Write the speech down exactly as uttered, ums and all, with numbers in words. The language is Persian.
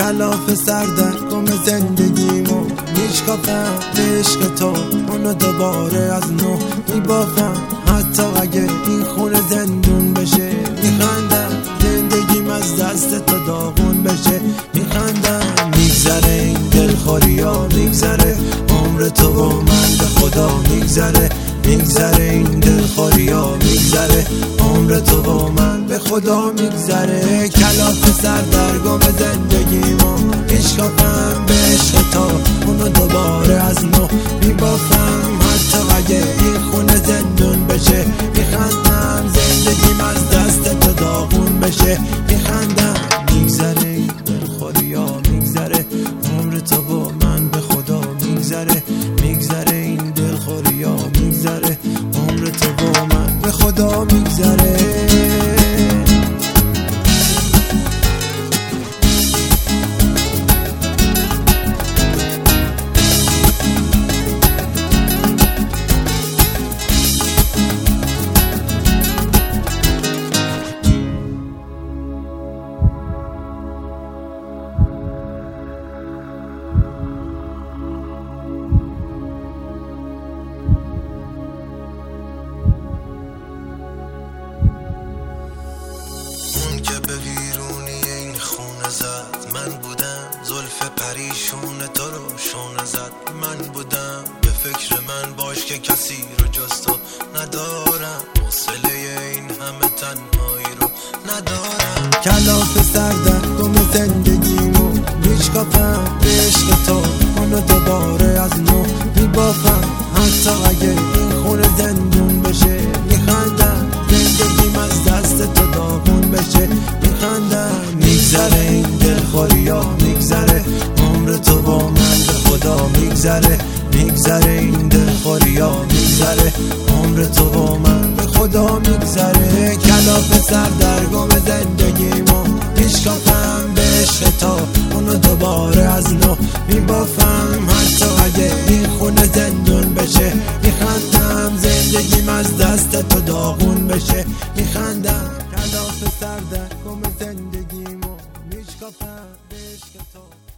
کلاف سردرگم زندگیمو میشکافم به عشق تو، اونو دوباره از نو میبافم. حتی اگه این خونه زندون بشه میخندم، زندگیم از دست تو داغون بشه میخندم. میگذره این دلخوری ها میگذره، عمر تو و من به خدا میگذره. میگذره این دلخوری ها میگذره، عمر تو و من به خدا میگذره. کلاف سردرگم زندگیمو میشکافم به عشق تو، اونو دوباره از نو میبافم. حتی اگه این خونه زندون بشه میخندم، زندگیم از دست تو داغون بشه میخندم. میگذره این دلخوری ها میگذره، عمر تو و من به خدا میگذره. میگذره این دلخوری ها میگذره، عمر تو و من به خدا میگذره. من بودم زلف پریشون تو رو شونه زد، من بودم به فکر من باش که کسی رو جز تو ندارم، حوصله این همه تنهایی رو ندارم. کلاف سردرگم زندگیمو میشکافم به عشق تو، اونو دوباره از نو میبافم. حتی اگه این خونه زندون بشه میخندم، زندگیم از دست تو داغون بشه میخندم. میگذره این دلخوری ها میگذره، عمر تو با من به خدا میگذره. میگذره این دلخوری ها میگذره، عمر تو با من به خدا میگذره. کلاف سردرگم زندگیمو میشکافم به عشق تو، اونو دوباره از نو میبافم. حتی اگه این خونه زندون بشه میخندم، زندگیم از دست تو داغون بشه میخندم. کلاف سردرگم زندگیمو میشکافم به عشق تو.